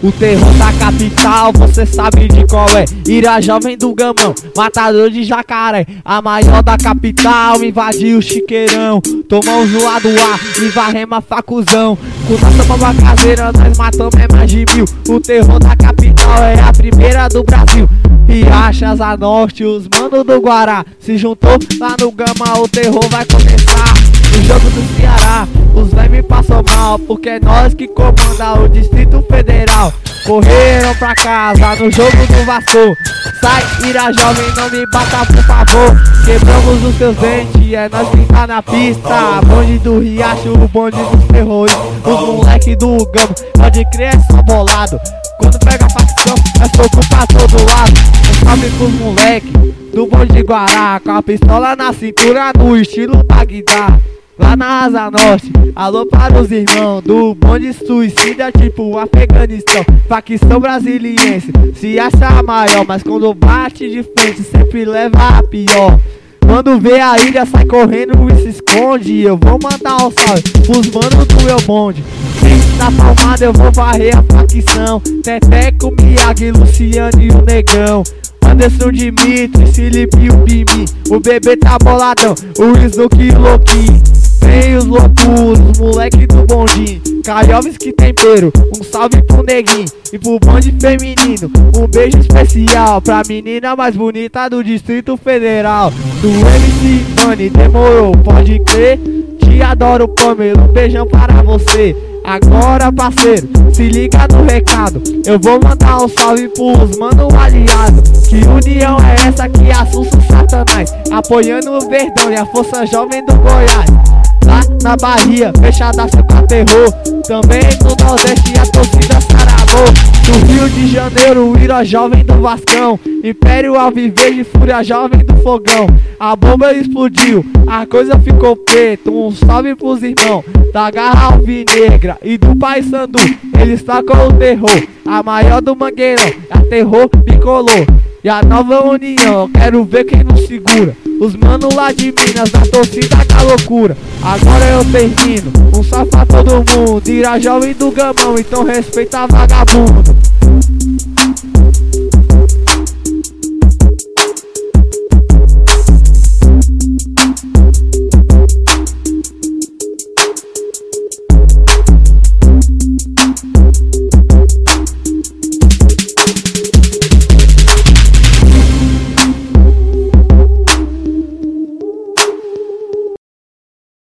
O terror da capital, você sabe de qual é. Irajá vem do Gamão, matador de jacaré. A maior da capital, invadiu o chiqueirão. Tomamos no lado A e varremos a facuzão. Com nossa bomba caseira, nós matamos mais de 1000. O terror da capital é a primeira do Brasil. Riachas a norte, os manos do Guará se juntou lá no Gama, o terror vai começar. No jogo do Ceará, os véi me passam mal, porque é nós que comanda o Distrito Federal. Correram pra casa no jogo do Vasco. Sai, Irajovem, não me bata por favor. Quebramos os seus dentes, é nós que tá na pista. Bonde do Riacho, o bonde dos terroristas. Os moleque do Gama, pode crer, é só bolado. Quando pega a facção, é soco pra todo lado. Um salve pros moleque do bonde de Guará, com a pistola na cintura no estilo Bagdá. Lá na Asa Norte, alô para os irmãos do bonde suicida tipo Afeganistão. Facção brasiliense, se acha a maior, mas quando bate de frente sempre leva a pior. Quando vê a ilha sai correndo e se esconde. Eu vou mandar um salve pros manos do meu bonde. Na palmada eu vou varrer a facção. Teteco, Miyagi, Luciano e o Negão. Anderson, Dimitri, Felipe e o Bimi. O bebê tá boladão, o Izuki e o Loki. Vem os loucos, os moleque do bondinho. Caioves que tempero, um salve pro neguinho e pro bonde feminino. Um beijo especial pra menina mais bonita do Distrito Federal. Do MC Money, demorou, pode crer. Te adoro, Pamela, um beijão para você. Agora, parceiro, se liga no recado. Eu vou mandar um salve pros mano aliado. Que união é essa que assusta o Satanás? Apoiando o Verdão e a Força Jovem do Goiás. Lá na Bahia, fechadaço com terror. Também no Nordeste a torcida Saravô. Do Rio de Janeiro, o Ira Jovem do Vascão. Império Alviverde, Fúria Jovem do Fogão. A bomba explodiu, a coisa ficou preta. Um salve pros irmãos da Garra Alvinegra e do Paysandu. Eles tacam o terror, a maior do Mangueirão. A terror bicolor e a nova união, eu quero ver quem não segura. Os manos lá de Minas, na torcida da loucura. Agora eu termino, um salve pra todo mundo. Irajá e do Gamão, então respeita vagabundo.